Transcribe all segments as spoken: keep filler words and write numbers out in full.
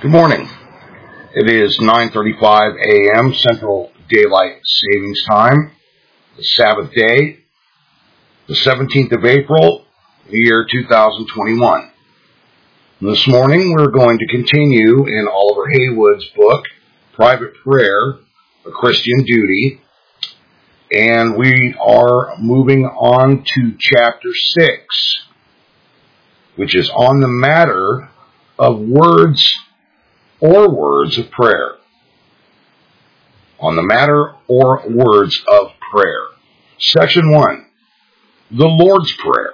Good morning. It is nine thirty-five a.m. Central Daylight Savings Time, the Sabbath day, the seventeenth of April, the year two thousand twenty-one. This morning we're going to continue in Oliver Haywood's book, Private Prayer, A Christian Duty, and we are moving on to chapter six, which is on the matter of words or words of prayer. On the matter or words of prayer. Section one, the Lord's Prayer.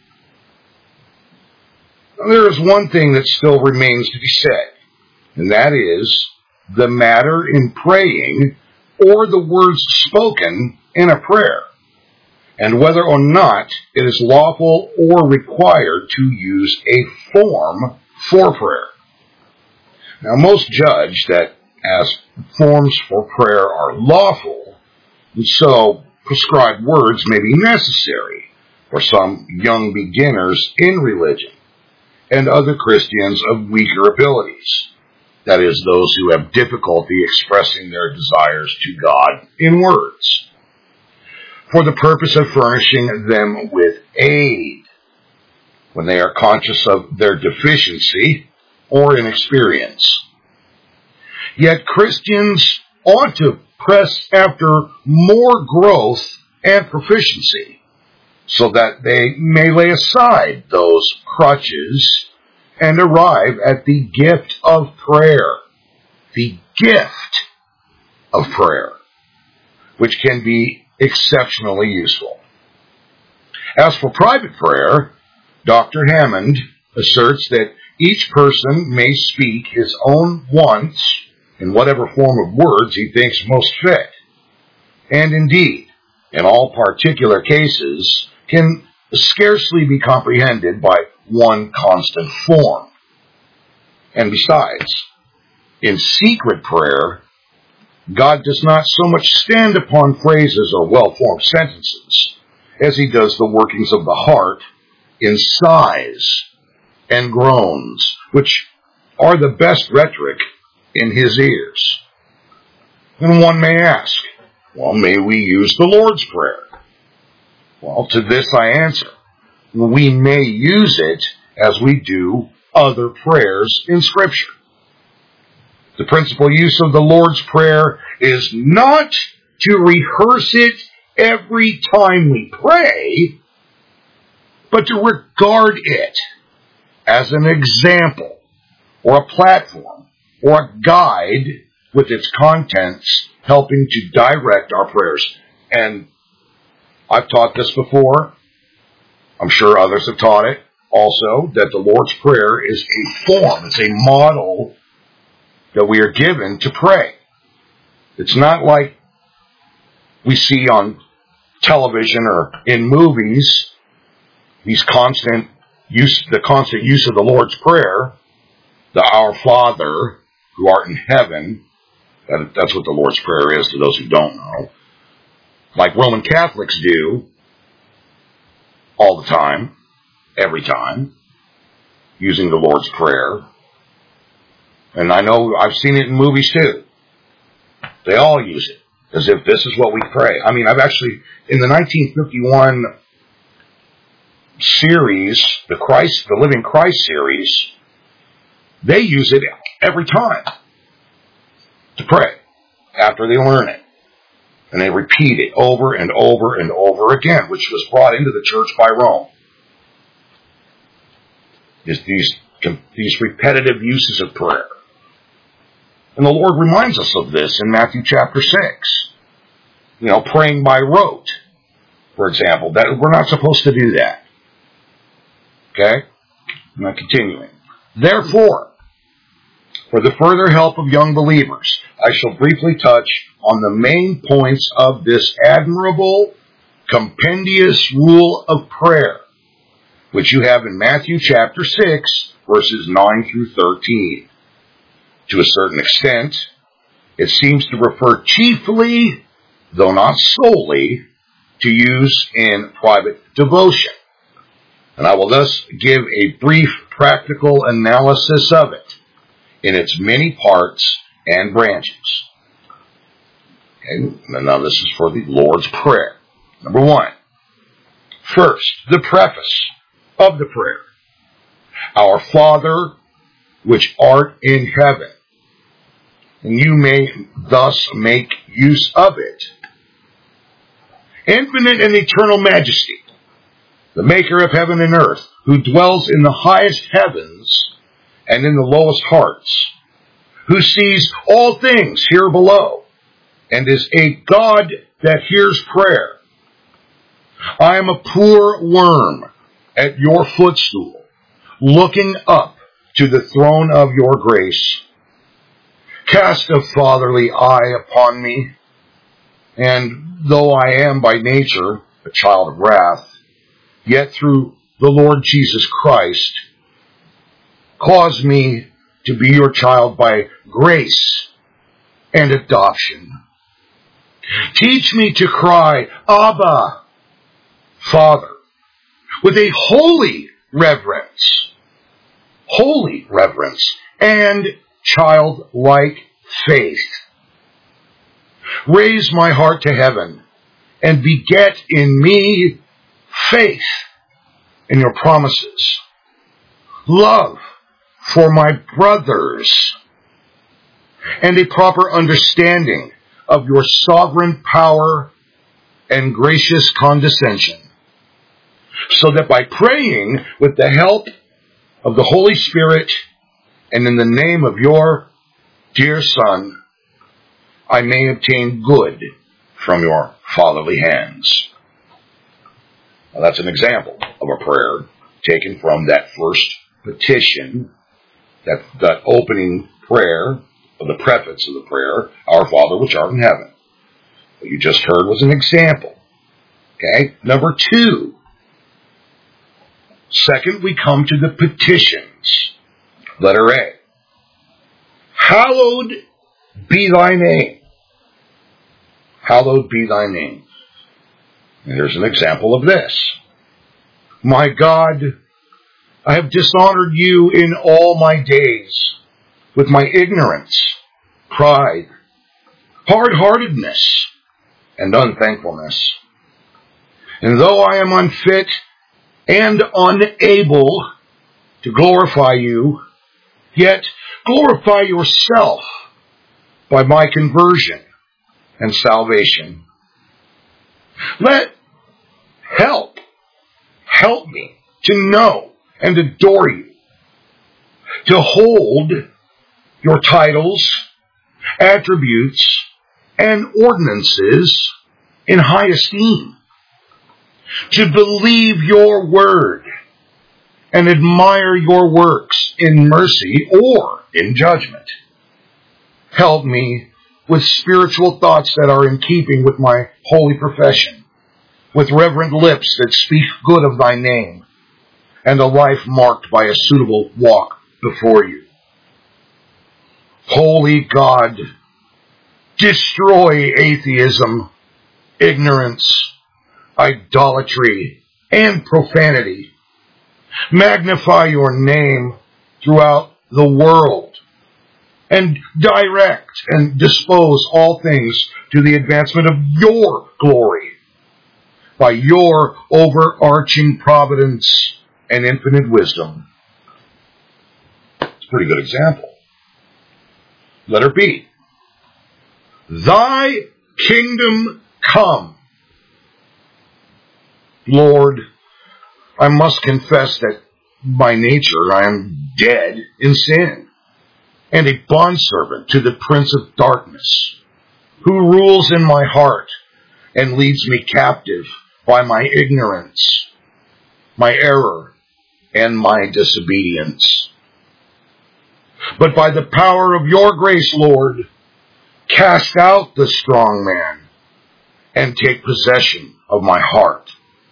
Now, there is one thing that still remains to be said, and that is the matter in praying or the words spoken in a prayer, and whether or not it is lawful or required to use a form for prayer. Now, most judge that as forms for prayer are lawful, and so prescribed words may be necessary for some young beginners in religion and other Christians of weaker abilities, that is, those who have difficulty expressing their desires to God in words, for the purpose of furnishing them with aid when they are conscious of their deficiency or inexperience. Yet Christians ought to press after more growth and proficiency, so that they may lay aside those crutches and arrive at the gift of prayer. The gift of prayer, which can be exceptionally useful. As for private prayer, Doctor Hammond asserts that each person may speak his own wants in whatever form of words he thinks most fit, and indeed, in all particular cases, can scarcely be comprehended by one constant form. And besides, in secret prayer, God does not so much stand upon phrases or well-formed sentences as he does the workings of the heart in sighs and groans, which are the best rhetoric in his ears. And one may ask, well, may we use the Lord's Prayer? Well, to this I answer, we may use it as we do other prayers in Scripture. The principal use of the Lord's Prayer is not to rehearse it every time we pray, but to regard it as an example or a platform or a guide with its contents helping to direct our prayers. And I've taught this before. I'm sure others have taught it also, that the Lord's Prayer is a form, it's a model that we are given to pray. It's not like we see on television or in movies, these constant use, the constant use of the Lord's Prayer, the Our Father who art in heaven. That, that's what the Lord's Prayer is to those who don't know. Like Roman Catholics do all the time, every time, using the Lord's Prayer. And I know I've seen it in movies too. They all use it as if this is what we pray. I mean, I've actually, in the nineteen fifty-one series, the Christ, the Living Christ series, they use it every time to pray after they learn it. And they repeat it over and over and over again, which was brought into the church by Rome. Is these, these repetitive uses of prayer. And the Lord reminds us of this in Matthew chapter six. You know, praying by rote, for example. That we're not supposed to do that. Okay? I'm not continuing. Therefore, for the further help of young believers, I shall briefly touch on the main points of this admirable, compendious rule of prayer, which you have in Matthew chapter six, verses nine through thirteen. To a certain extent, it seems to refer chiefly, though not solely, to use in private devotion. And I will thus give a brief practical analysis of it in its many parts and branches. Okay, now this is for the Lord's Prayer. Number one. First, the preface of the prayer. Our Father, which art in heaven. And you may thus make use of it. Infinite and eternal majesty, the maker of heaven and earth, who dwells in the highest heavens and in the lowest hearts, who sees all things here below, and is a God that hears prayer. I am a poor worm at your footstool, looking up to the throne of your grace. Cast a fatherly eye upon me, and though I am by nature a child of wrath, yet through the Lord Jesus Christ, cause me to be your child by grace and adoption. Teach me to cry, Abba, Father, with a holy reverence, holy reverence, and childlike faith. Raise my heart to heaven and beget in me faith in your promises, love for my brothers, and a proper understanding of your sovereign power and gracious condescension, so that by praying with the help of the Holy Spirit and in the name of your dear Son, I may obtain good from your fatherly hands. Now that's an example of a prayer taken from that first petition, that, that opening prayer, of the preface of the prayer, Our Father which art in heaven. What you just heard was an example. Okay? Number two. Second, we come to the petitions. Letter A. Hallowed be thy name. Hallowed be thy name. And here's an example of this. My God, I have dishonored you in all my days with my ignorance, pride, hard-heartedness, and unthankfulness. And though I am unfit and unable to glorify you, yet glorify yourself by my conversion and salvation. Let help, help me to know and adore you, to hold your titles, attributes, and ordinances in high esteem, to believe your word and admire your works in mercy or in judgment. Help me with spiritual thoughts that are in keeping with my holy profession, with reverent lips that speak good of thy name, and a life marked by a suitable walk before you. Holy God, destroy atheism, ignorance, idolatry, and profanity. Magnify your name throughout the world, and direct and dispose all things to the advancement of your glory by your overarching providence and infinite wisdom. It's a pretty good example. Letter B. Thy kingdom come. Lord, I must confess that by nature I am dead in sin, and a bondservant to the prince of darkness, who rules in my heart and leads me captive by my ignorance, my error, and my disobedience. But by the power of your grace, Lord, cast out the strong man and take possession of my heart.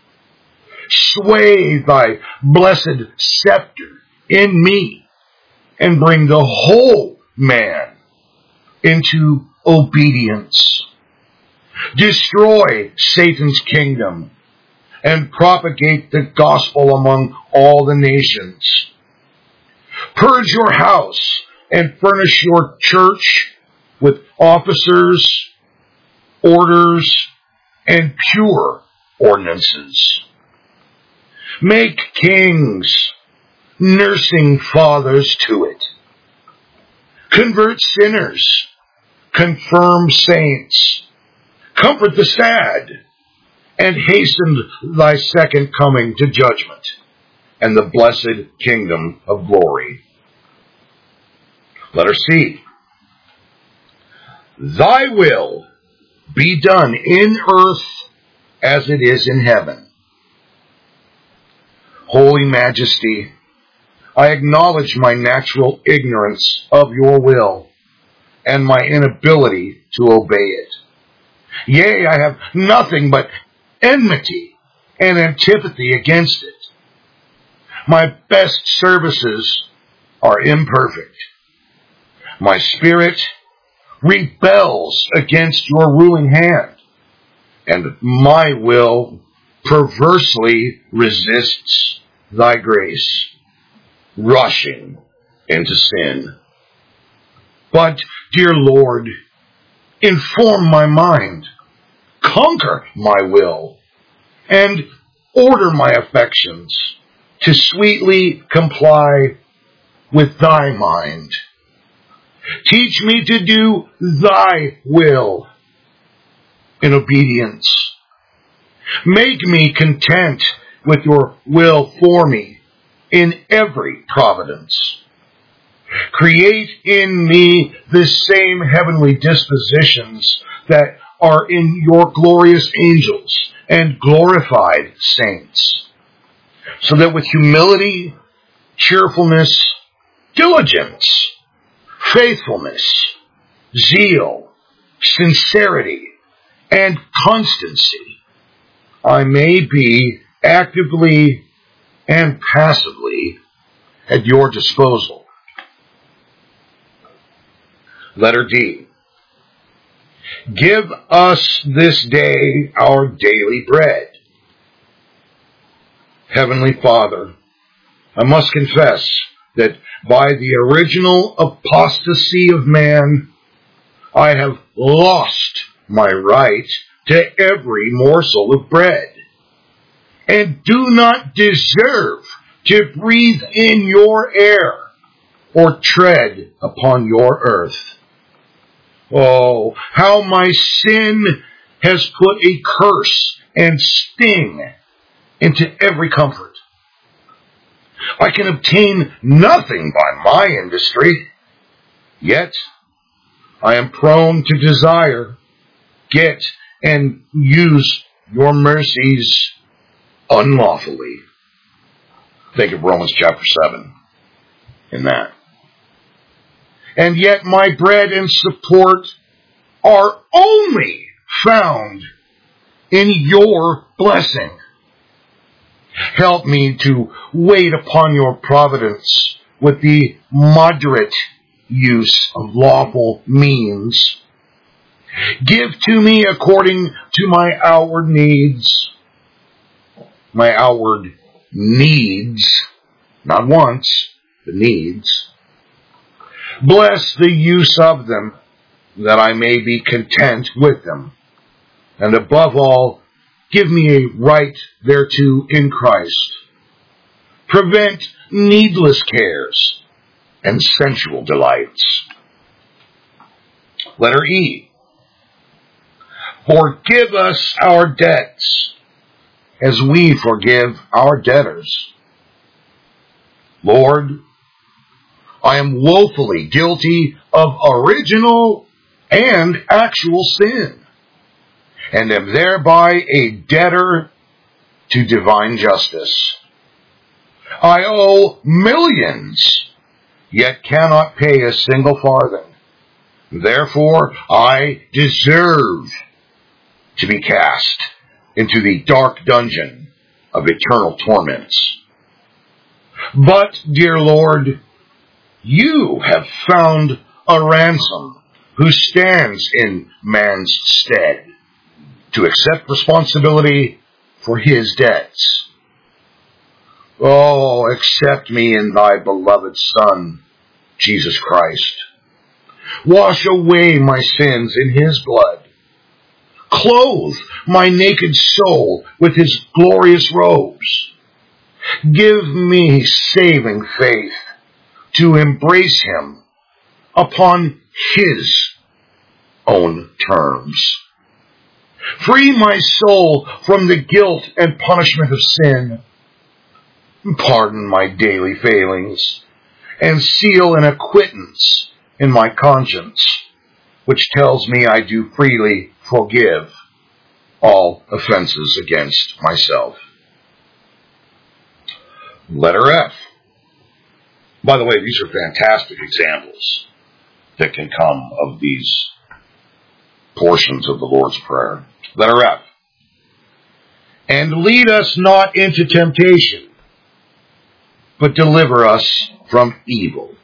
Sway thy blessed scepter in me and bring the whole man into obedience. Destroy Satan's kingdom and propagate the gospel among all the nations. Purge your house and furnish your church with officers, orders, and pure ordinances. Make kings, nursing fathers to it. Convert sinners, confirm saints, comfort the sad, and hasten thy second coming to judgment and the blessed kingdom of glory. Letter C. Thy will be done in earth as it is in heaven. Holy Majesty, I acknowledge my natural ignorance of your will and my inability to obey it. Yea, I have nothing but enmity and antipathy against it. My best services are imperfect. My spirit rebels against your ruling hand, and my will perversely resists thy grace, rushing into sin. But, dear Lord, inform my mind, conquer my will, and order my affections to sweetly comply with thy mind. Teach me to do thy will in obedience. Make me content with your will for me in every providence. Create in me the same heavenly dispositions that are in your glorious angels and glorified saints, so that with humility, cheerfulness, diligence, faithfulness, zeal, sincerity, and constancy, I may be actively and passively at your disposal. Letter D. Give us this day our daily bread. Heavenly Father, I must confess that by the original apostasy of man, I have lost my right to every morsel of bread, and do not deserve to breathe in your air or tread upon your earth. Oh, how my sin has put a curse and sting into every comfort. I can obtain nothing by my industry, yet I am prone to desire, get, and use your mercies unlawfully. Think of Romans chapter seven in that. And yet my bread and support are only found in your blessing. Help me to wait upon your providence with the moderate use of lawful means. Give to me according to my outward needs. My outward needs, not wants, but needs. Bless the use of them, that I may be content with them. And above all, give me a right thereto in Christ. Prevent needless cares and sensual delights. Letter E. Forgive us our debts, as we forgive our debtors. Lord, I am woefully guilty of original and actual sin, and am thereby a debtor to divine justice. I owe millions, yet cannot pay a single farthing. Therefore, I deserve to be cast into the dark dungeon of eternal torments. But, dear Lord, you have found a ransom who stands in man's stead to accept responsibility for his debts. Oh, accept me in thy beloved Son, Jesus Christ. Wash away my sins in his blood. Clothe my naked soul with his glorious robes. Give me saving faith to embrace him upon his own terms. Free my soul from the guilt and punishment of sin. Pardon my daily failings and seal an acquittance in my conscience, which tells me I do freely forgive all offenses against myself. Letter F. By the way, these are fantastic examples that can come of these portions of the Lord's Prayer. Letter F. And lead us not into temptation, but deliver us from evil.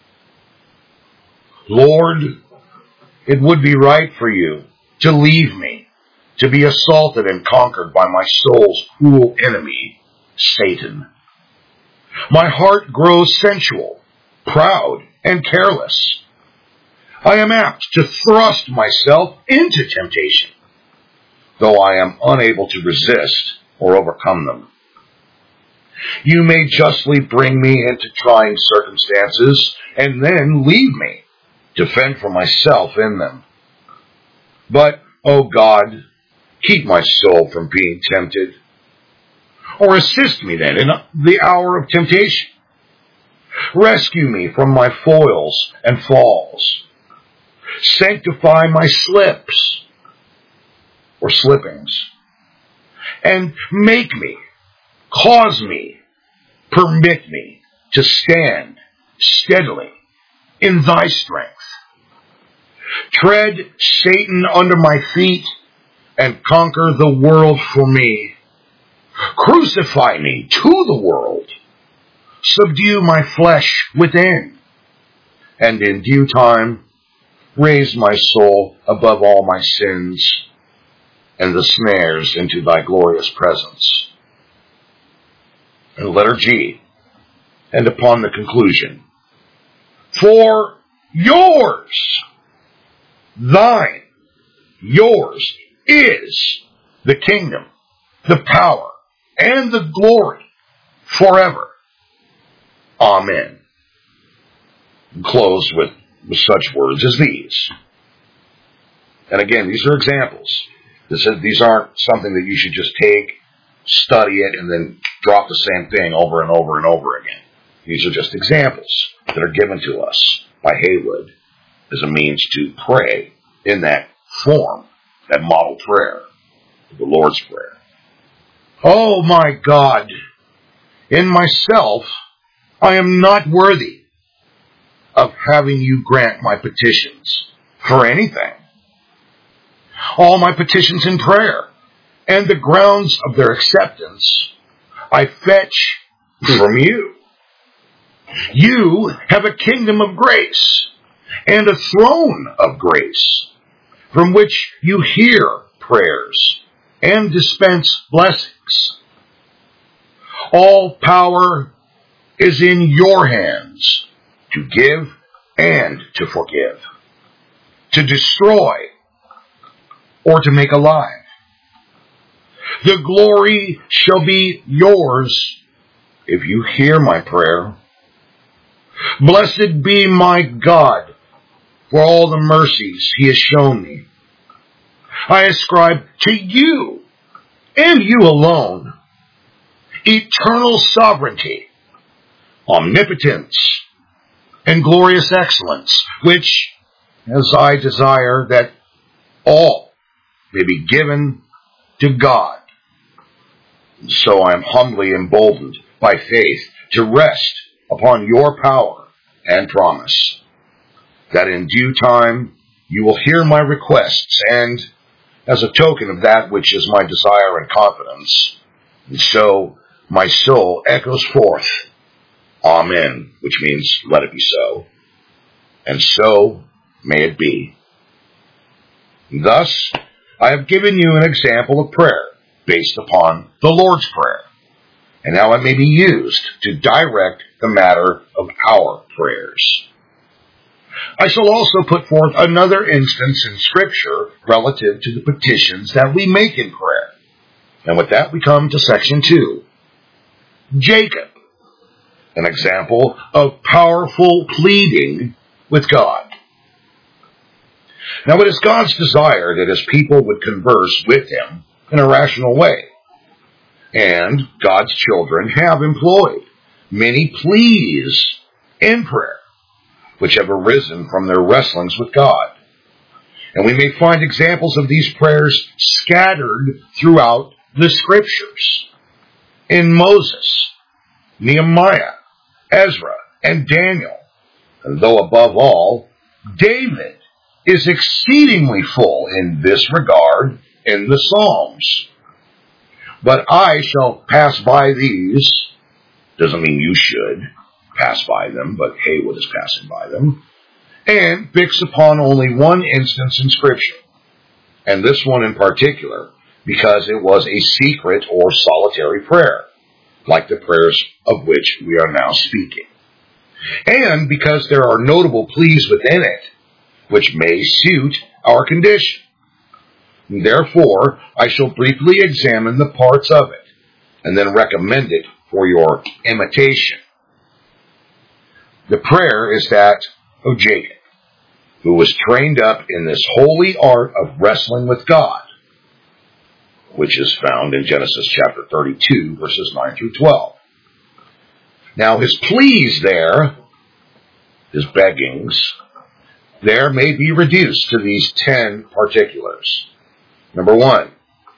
Lord, it would be right for you to leave me to be assaulted and conquered by my soul's cruel enemy, Satan. My heart grows sensual, proud, and careless. I am apt to thrust myself into temptation, though I am unable to resist or overcome them. You may justly bring me into trying circumstances and then leave me to fend for myself in them. But, O God, keep my soul from being tempted, or assist me then in the hour of temptation. Rescue me from my foils and falls. Sanctify my slips or slippings, and make me, cause me, permit me to stand steadily in thy strength. Tread Satan under my feet and conquer the world for me. Crucify me to the world. Subdue my flesh within. And in due time, raise my soul above all my sins and the snares into thy glorious presence. And letter G, and upon the conclusion. For yours, thine, yours is the kingdom, the power, and the glory forever. Amen. And close with, with such words as these. And again, these are examples. This is, these aren't something that you should just take, study it, and then drop the same thing over and over and over again. These are just examples that are given to us by Haywood as a means to pray in that form, that model prayer, the Lord's Prayer. Oh my God, in myself, I am not worthy of having you grant my petitions for anything. All my petitions in prayer and the grounds of their acceptance I fetch from you. You have a kingdom of grace and a throne of grace from which you hear prayers and dispense blessings. All power is in your hands to give and to forgive, to destroy or to make alive. The glory shall be yours if you hear my prayer. Blessed be my God for all the mercies he has shown me. I ascribe to you and you alone eternal sovereignty, omnipotence, and glorious excellence, which, as I desire that all may be given to God, so I am humbly emboldened by faith to rest upon your power and promise, that in due time you will hear my requests, and as a token of that which is my desire and confidence, and so my soul echoes forth, Amen, which means let it be so, and so may it be. Thus, I have given you an example of prayer based upon the Lord's Prayer, and how it may be used to direct the matter of our prayers. I shall also put forth another instance in Scripture relative to the petitions that we make in prayer. And with that, we come to section two. Jacob, an example of powerful pleading with God. Now, it is God's desire that his people would converse with him in a rational way. And God's children have employed many pleas in prayer, which have arisen from their wrestlings with God. And we may find examples of these prayers scattered throughout the Scriptures. In Moses, Nehemiah, Ezra, and Daniel. And though above all, David is exceedingly full in this regard in the Psalms. But I shall pass by these. Doesn't mean you should pass by them, but Haywood is passing by them. And fix upon only one instance in Scripture. And this one in particular, because it was a secret or solitary prayer, like the prayers of which we are now speaking. And because there are notable pleas within it, which may suit our condition. Therefore, I shall briefly examine the parts of it, and then recommend it for your imitation. The prayer is that of Jacob, who was trained up in this holy art of wrestling with God, which is found in Genesis chapter thirty-two, verses nine through twelve. Now, his pleas there, his beggings, there may be reduced to these ten particulars. Number one,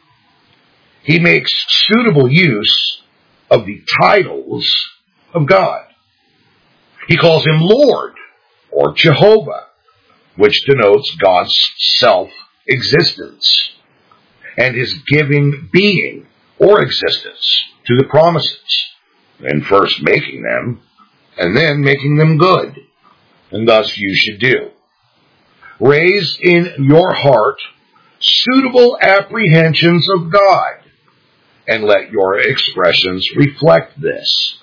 he makes suitable use of the titles of God. He calls him Lord or Jehovah, which denotes God's self-existence and his giving being or existence to the promises, and first making them and then making them good, and thus you should do. Raise in your heart suitable apprehensions of God, and let your expressions reflect this.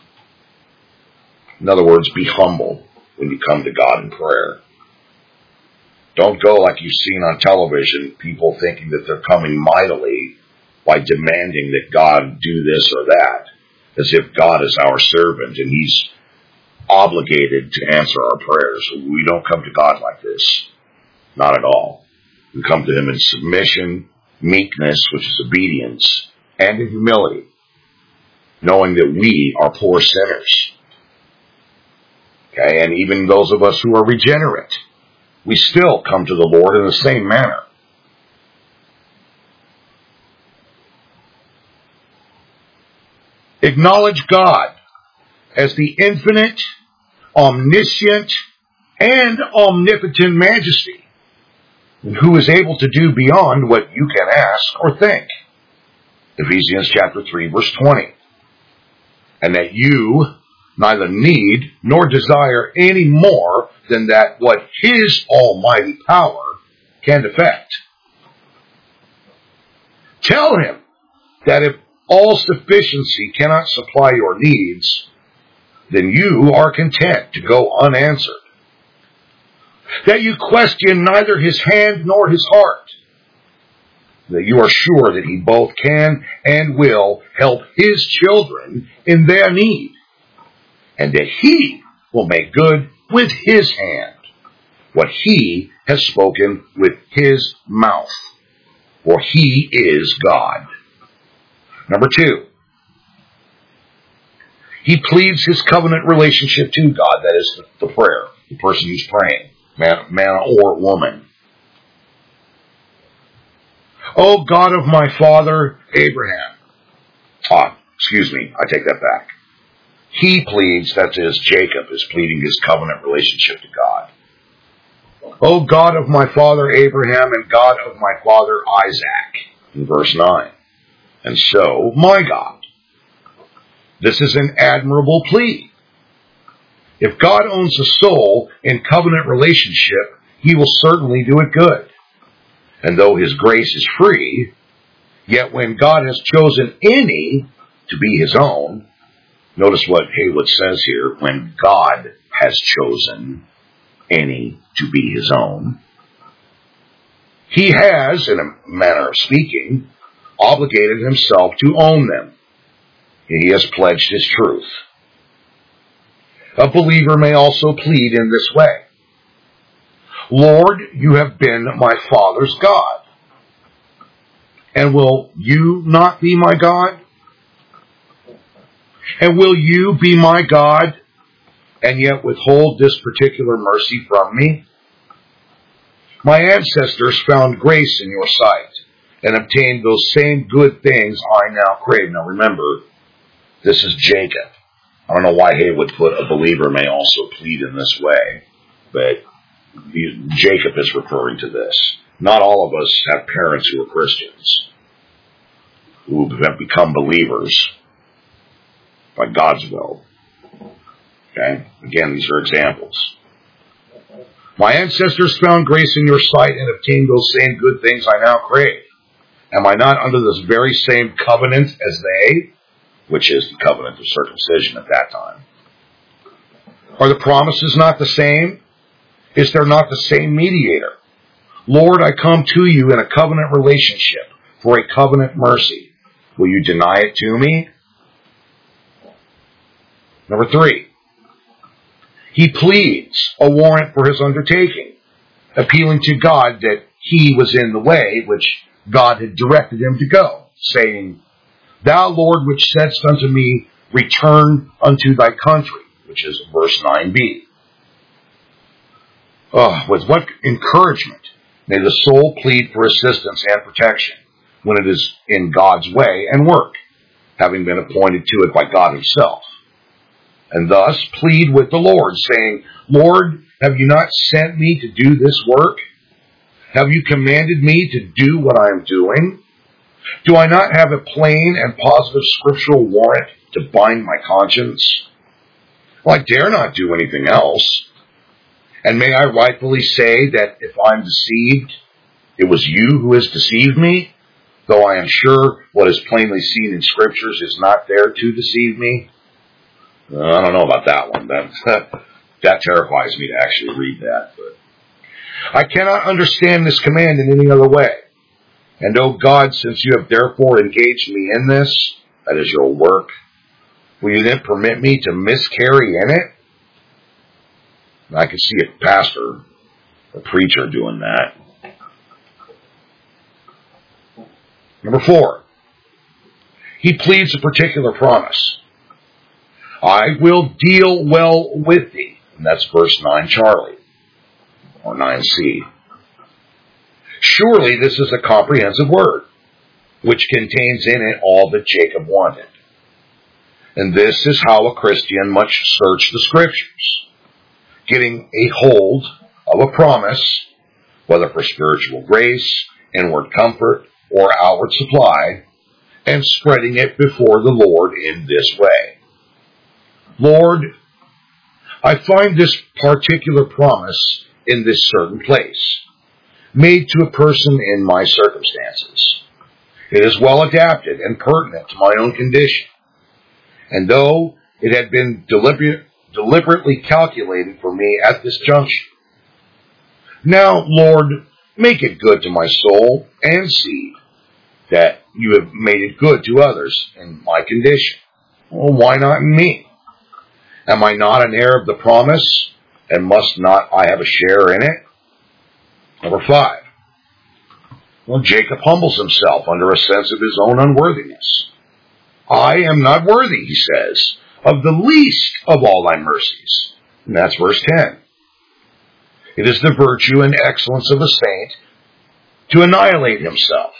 In other words, be humble when you come to God in prayer. Don't go like you've seen on television, people thinking that they're coming mightily by demanding that God do this or that, as if God is our servant and he's obligated to answer our prayers. We don't come to God like this. Not at all. We come to him in submission, meekness, which is obedience, and in humility, knowing that we are poor sinners. Okay, and even those of us who are regenerate, we still come to the Lord in the same manner. Acknowledge God as the infinite, omniscient, and omnipotent majesty, and who is able to do beyond what you can ask or think. Ephesians chapter three, verse twenty. And that you neither need nor desire any more than that what his almighty power can effect. Tell him that if all sufficiency cannot supply your needs, then you are content to go unanswered. That you question neither his hand nor his heart. That you are sure that he both can and will help his children in their need. And that he will make good with his hand what he has spoken with his mouth. For he is God. Number two, he pleads his covenant relationship to God. That is the prayer, the person who's praying, man, man or woman. O God of my father Abraham. Ah, excuse me, I take that back. He pleads, that is, Jacob is pleading his covenant relationship to God. O God of my father Abraham and God of my father Isaac, in verse nine. And so, my God. This is an admirable plea. If God owns a soul in covenant relationship, he will certainly do it good. And though his grace is free, yet when God has chosen any to be his own, notice what Haywood says here, when God has chosen any to be his own. He has, in a manner of speaking, obligated himself to own them. He has pledged his truth. A believer may also plead in this way. Lord, you have been my father's God. And will you not be my God? And will you be my God and yet withhold this particular mercy from me? My ancestors found grace in your sight and obtained those same good things I now crave. Now remember, this is Jacob. I don't know why Haywood put a believer may also plead in this way, but Jacob is referring to this. Not all of us have parents who are Christians, who have become believers by God's will. Okay? Again, these are examples. My ancestors found grace in your sight and obtained those same good things I now crave. Am I not under this very same covenant as they? Which is the covenant of circumcision at that time. Are the promises not the same? Is there not the same mediator? Lord, I come to you in a covenant relationship for a covenant mercy. Will you deny it to me? Number three. He pleads a warrant for his undertaking, appealing to God that he was in the way which God had directed him to go, saying, Thou, Lord, which saidst unto me, return unto thy country, which is verse nine b. Oh, with what encouragement may the soul plead for assistance and protection when it is in God's way and work, having been appointed to it by God himself. And thus plead with the Lord, saying, Lord, have you not sent me to do this work? Have you commanded me to do what I am doing? Do I not have a plain and positive scriptural warrant to bind my conscience? Well, I dare not do anything else. And may I rightfully say that if I'm deceived, it was you who has deceived me, though I am sure what is plainly seen in scriptures is not there to deceive me? Uh, I don't know about that one. That, that terrifies me to actually read that. But I cannot understand this command in any other way. And, O God, since you have therefore engaged me in this, that is your work, will you then permit me to miscarry in it? And I can see a pastor, a preacher doing that. Number four, he pleads a particular promise. I will deal well with thee. And that's verse nine Charlie, or nine C. Surely this is a comprehensive word, which contains in it all that Jacob wanted. And this is how a Christian must search the scriptures, getting a hold of a promise, whether for spiritual grace, inward comfort, or outward supply, and spreading it before the Lord in this way. Lord, I find this particular promise in this certain place, made to a person in my circumstances. It is well adapted and pertinent to my own condition. And though it had been deliberate, deliberately calculated for me at this juncture, now, Lord, make it good to my soul and seed that you have made it good to others in my condition. Well, why not in me? Am I not an heir of the promise, and must not I have a share in it? Number five. Well, Jacob humbles himself under a sense of his own unworthiness. I am not worthy, he says, of the least of all thy mercies. And that's verse ten. It is the virtue and excellence of a saint to annihilate himself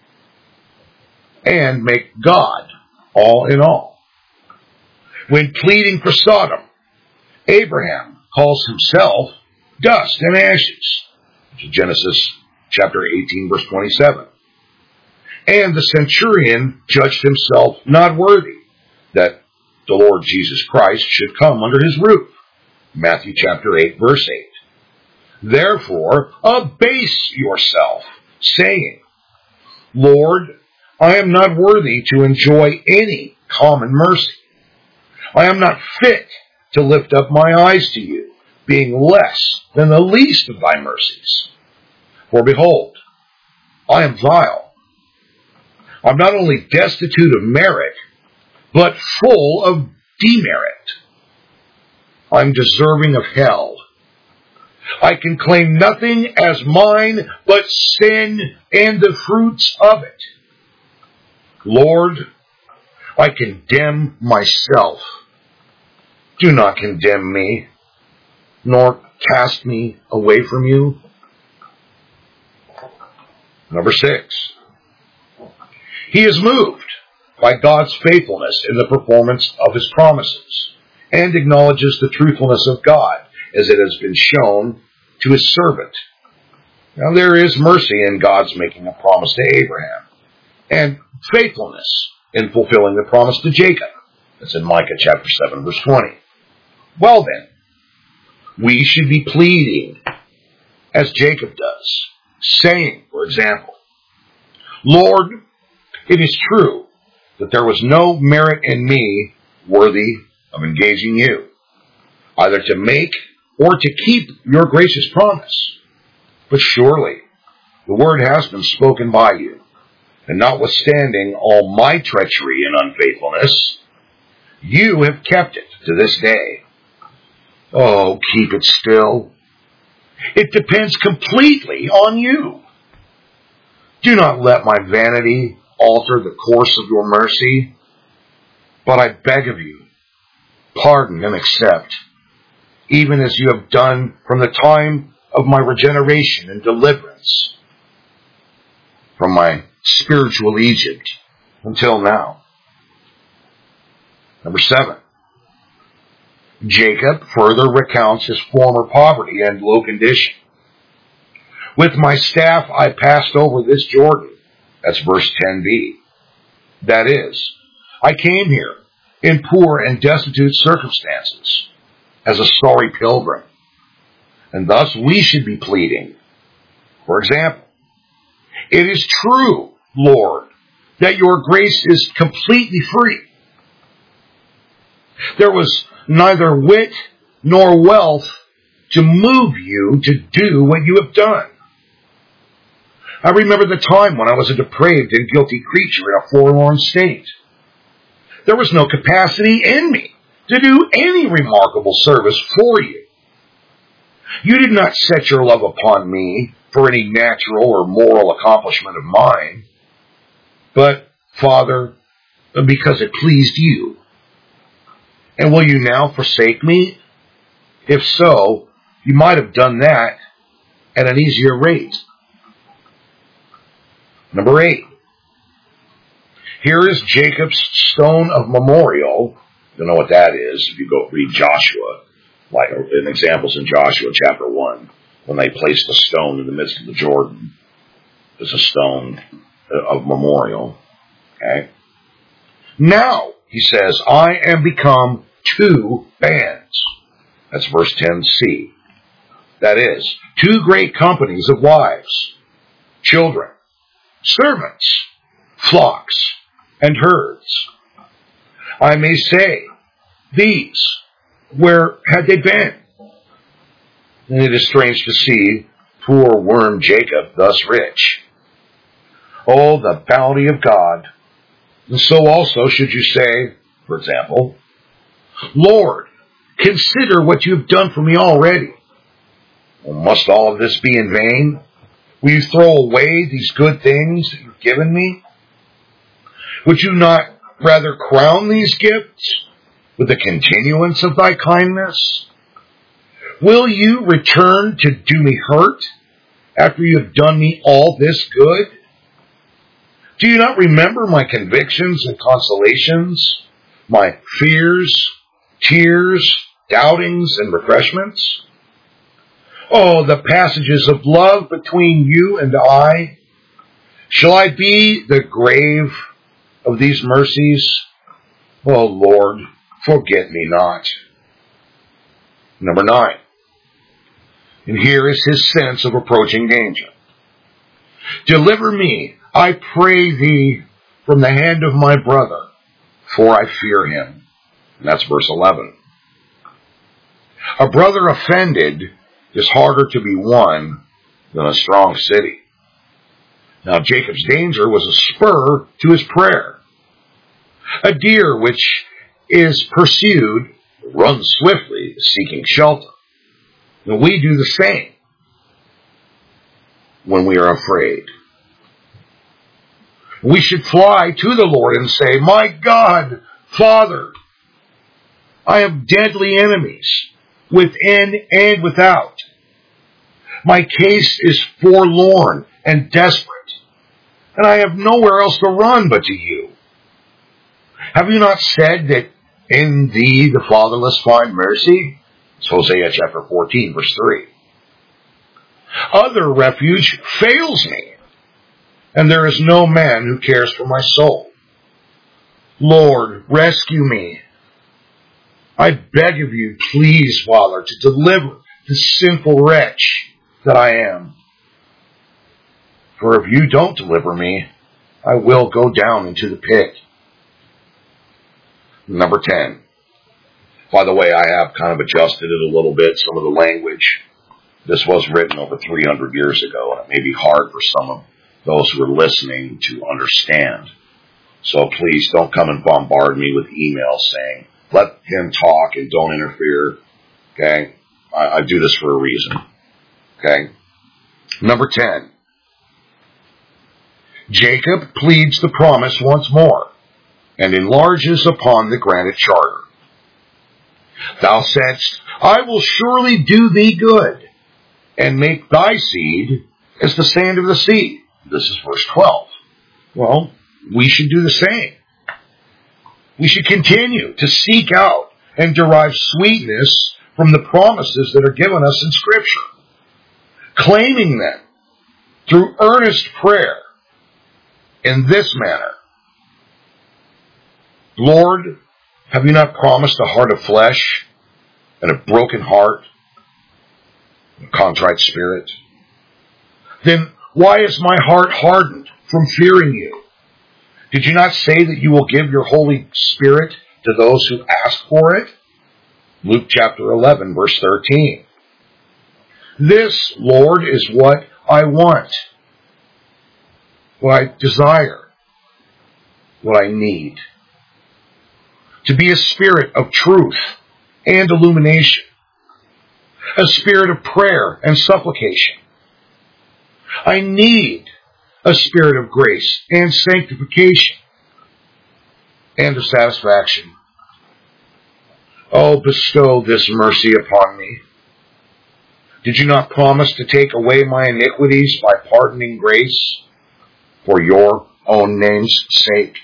and make God all in all. When pleading for Sodom, Abraham calls himself dust and ashes. Genesis chapter eighteen, verse twenty-seven. And the centurion judged himself not worthy that the Lord Jesus Christ should come under his roof. Matthew chapter eight, verse eight. Therefore, abase yourself, saying, Lord, I am not worthy to enjoy any common mercy. I am not fit to lift up my eyes to you, being less than the least of thy mercies. For behold, I am vile. I'm not only destitute of merit, but full of demerit. I'm deserving of hell. I can claim nothing as mine but sin and the fruits of it. Lord, I condemn myself. Do not condemn me, nor cast me away from you. Number six. He is moved by God's faithfulness in the performance of his promises, and acknowledges the truthfulness of God as it has been shown to his servant. Now there is mercy in God's making a promise to Abraham, and faithfulness in fulfilling the promise to Jacob. That's in Micah chapter seven, verse twenty. Well then, we should be pleading as Jacob does, saying, for example, Lord, it is true that there was no merit in me worthy of engaging you, either to make or to keep your gracious promise. But surely the word has been spoken by you, and notwithstanding all my treachery and unfaithfulness, you have kept it to this day. Oh, keep it still. It depends completely on you. Do not let my vanity alter the course of your mercy, but I beg of you, pardon and accept, even as you have done from the time of my regeneration and deliverance from my spiritual Egypt until now. Number seven. Jacob further recounts his former poverty and low condition. With my staff I passed over this Jordan. That's verse ten b. That is, I came here in poor and destitute circumstances as a sorry pilgrim. And thus we should be pleading. For example, it is true, Lord, that your grace is completely free. There was neither wit nor wealth to move you to do what you have done. I remember the time when I was a depraved and guilty creature in a forlorn state. There was no capacity in me to do any remarkable service for you. You did not set your love upon me for any natural or moral accomplishment of mine, but, Father, because it pleased you. And will you now forsake me? If so, you might have done that at an easier rate. Number eight. Here is Jacob's stone of memorial. You know what that is if you go read Joshua. Like an example's in Joshua chapter one, when they placed a stone in the midst of the Jordan. There's a stone of memorial. Okay? Now, he says, I am become two bands. That's verse ten c. That is, two great companies of wives, children, servants, flocks, and herds. I may say, these, where had they been? And it is strange to see poor worm Jacob thus rich. Oh, the bounty of God. And so also should you say, for example, Lord, consider what you have done for me already. Well, must all of this be in vain? Will you throw away these good things that you've given me? Would you not rather crown these gifts with the continuance of thy kindness? Will you return to do me hurt after you have done me all this good? Do you not remember my convictions and consolations, my fears, tears, doubtings, and refreshments? Oh, the passages of love between you and I. Shall I be the grave of these mercies? Oh, Lord, forget me not. Number nine. And here is his sense of approaching danger. Deliver me, I pray thee, from the hand of my brother, for I fear him. And that's verse eleven. A brother offended is harder to be won than a strong city. Now, Jacob's danger was a spur to his prayer. A deer which is pursued runs swiftly, seeking shelter. And we do the same when we are afraid. We should fly to the Lord and say, "My God, Father, I have deadly enemies within and without. My case is forlorn and desperate, and I have nowhere else to run but to you. Have you not said that in thee the fatherless find mercy?" It's Hosea chapter fourteen, verse three. Other refuge fails me, and there is no man who cares for my soul. Lord, rescue me. I beg of you, please, Father, to deliver the sinful wretch that I am. For if you don't deliver me, I will go down into the pit. Number ten. By the way, I have kind of adjusted it a little bit, some of the language. This was written over three hundred years ago, and it may be hard for some of those who are listening to understand. So please don't come and bombard me with emails saying, "Let him talk and don't interfere." Okay? I, I do this for a reason. Okay? Number ten. Jacob pleads the promise once more and enlarges upon the granted charter. Thou saidst, "I will surely do thee good, and make thy seed as the sand of the sea." This is verse twelve. Well, we should do the same. We should continue to seek out and derive sweetness from the promises that are given us in Scripture, claiming them through earnest prayer in this manner. Lord, have you not promised a heart of flesh and a broken heart, a contrite spirit? Then why is my heart hardened from fearing you? Did you not say that you will give your Holy Spirit to those who ask for it? Luke chapter eleven, verse thirteen. This, Lord, is what I want, what I desire, what I need. To be a spirit of truth and illumination, a spirit of prayer and supplication. I need a spirit of grace and sanctification and of satisfaction. Oh, bestow this mercy upon me. Did you not promise to take away my iniquities by pardoning grace for your own name's sake?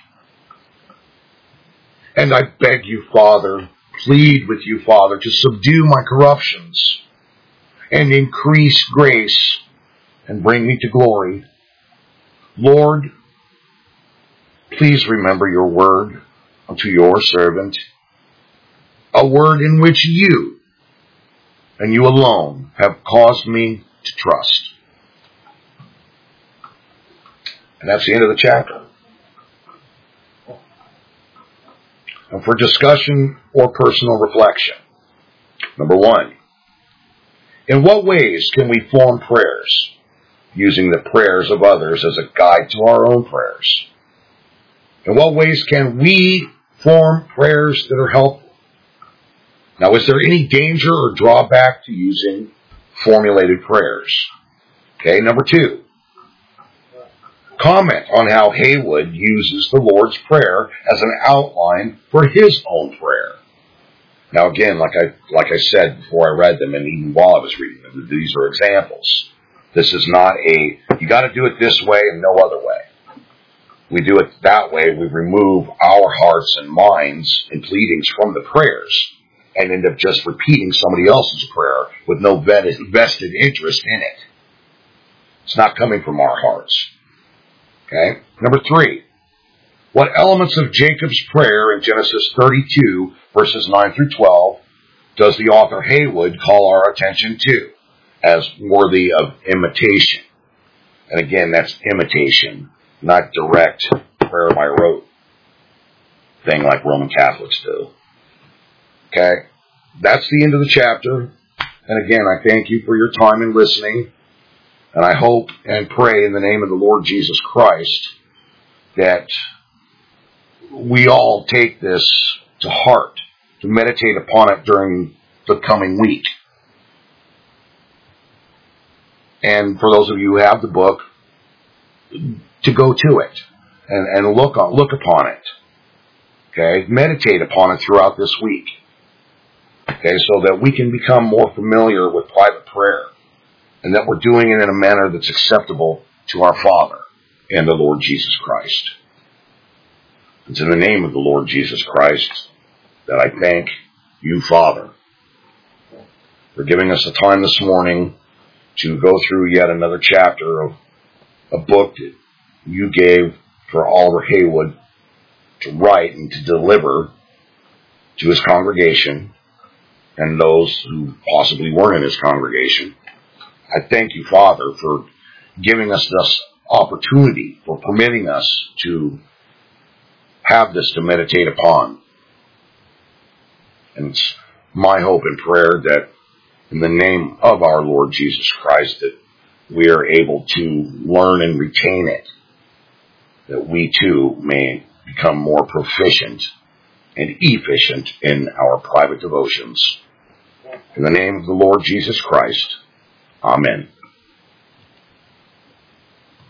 And I beg you, Father, plead with you, Father, to subdue my corruptions and increase grace and bring me to glory. Lord, please remember your word unto your servant, a word in which you and you alone have caused me to trust. And that's the end of the chapter. And for discussion or personal reflection, number one, in what ways can we form prayers using the prayers of others as a guide to our own prayers? In what ways can we form prayers that are helpful? Now, is there any danger or drawback to using formulated prayers? Okay, number two, comment on how Haywood uses the Lord's Prayer as an outline for his own prayer. Now, again, like I like I said before I read them, and even while I was reading them, these are examples. This is not a, you got to do it this way and no other way. We do it that way, we remove our hearts and minds and pleadings from the prayers and end up just repeating somebody else's prayer with no vested interest in it. It's not coming from our hearts. Okay? Number three, what elements of Jacob's prayer in Genesis thirty-two, verses nine through twelve, does the author Haywood call our attention to as worthy of imitation? And again, that's imitation, not direct prayer by rote thing like Roman Catholics do. Okay? that's the end of the chapter. And again, I thank you for your time in listening. And I hope and pray in the name of the Lord Jesus Christ that we all take this to heart, to meditate upon it during the coming week. And for those of you who have the book, to go to it and, and look on, look upon it. Okay? Meditate upon it throughout this week. Okay? So that we can become more familiar with private prayer and that we're doing it in a manner that's acceptable to our Father and the Lord Jesus Christ. It's in the name of the Lord Jesus Christ that I thank you, Father, for giving us the time this morning to go through yet another chapter of a book that you gave for Oliver Haywood to write and to deliver to his congregation and those who possibly weren't in his congregation. I thank you, Father, for giving us this opportunity, for permitting us to have this to meditate upon. And it's my hope and prayer that in the name of our Lord Jesus Christ that we are able to learn and retain it, that we too may become more proficient and efficient in our private devotions. In the name of the Lord Jesus Christ, amen.